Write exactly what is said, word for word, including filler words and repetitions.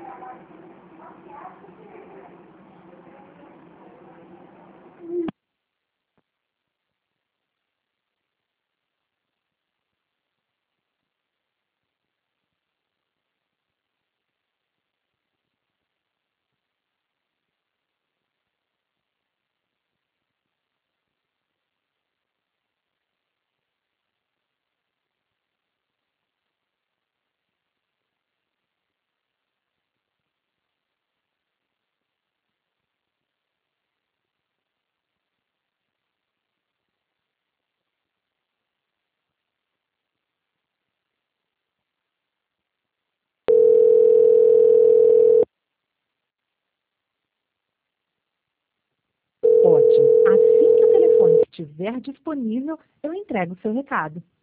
Ótimo. Assim que o telefone estiver disponível, eu entrego o seu recado.